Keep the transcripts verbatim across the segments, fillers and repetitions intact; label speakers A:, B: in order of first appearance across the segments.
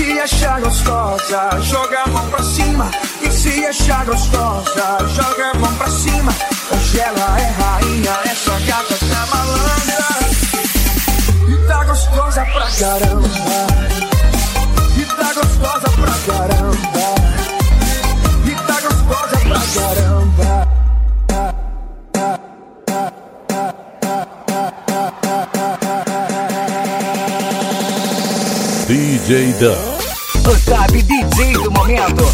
A: se achar gostosa, joga a mão pra cima. Quem se achar gostosa, joga a mão pra cima. Hoje ela é rainha, essa gata tá malandra. E tá gostosa pra caramba. E tá gostosa pra caramba. E tá gostosa pra caramba.
B: D J Dan,
C: o top D J do momento.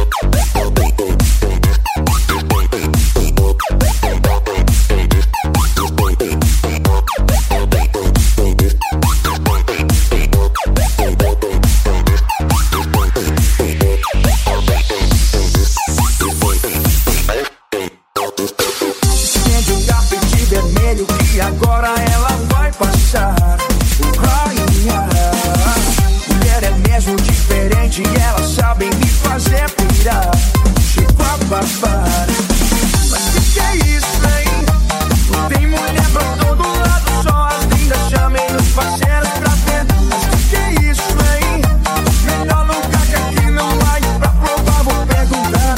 A: Acende um tapete vermelho que agora ela vai passar. Rainha, mulher é mesmo diferente e elas sabem me fazer pirar. Chego a babar. Mas que que é isso, hein? Tem mulher pra todo lado, só as lindas chamem os parceiros pra ver. Mas que que é isso, hein? Melhor lugar que aqui não vai. Pra provar vou perguntar.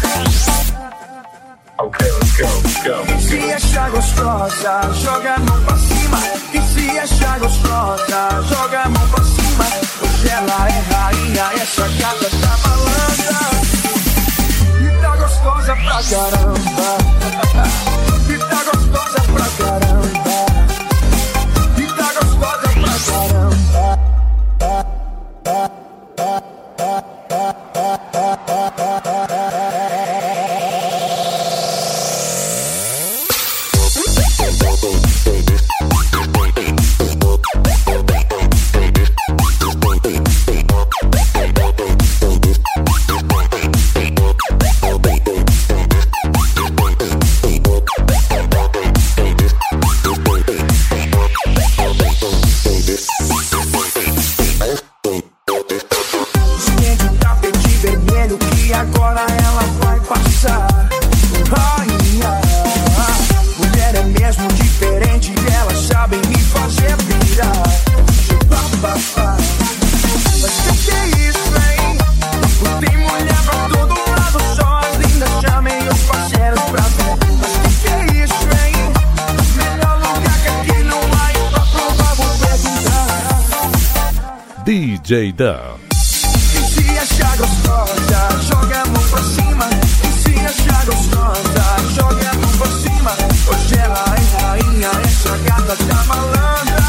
D: Okay, let's go, let's go.
A: Quem se achar gostosa, joga a mão pra cima. Quem se achar gostosa, joga a mão pra cima. Hoje ela é rainha, essa gata tá malandra. E tá gostosa pra caramba. E tá gostosa pra caramba. E tá gostosa pra caramba. Estende um tapete vermelho que agora ela vai passar. Rainha, mulher é mesmo diferente e elas sabem me fazer virar. Bababá. Mas que que é isso, hein? Tem mulher pra todo lado, só as lindas chamem os parceiros pra ver. Mas que que é isso, hein? Melhor lugar que aqui não vai. Pra provar vou perguntar.
B: D J Dan,
A: Quem se achar gostosa, joga a mão pra cima. Quem se achar gostosa, joga a mão pra cima. Hoje ela é rainha, essa gata tá malandra.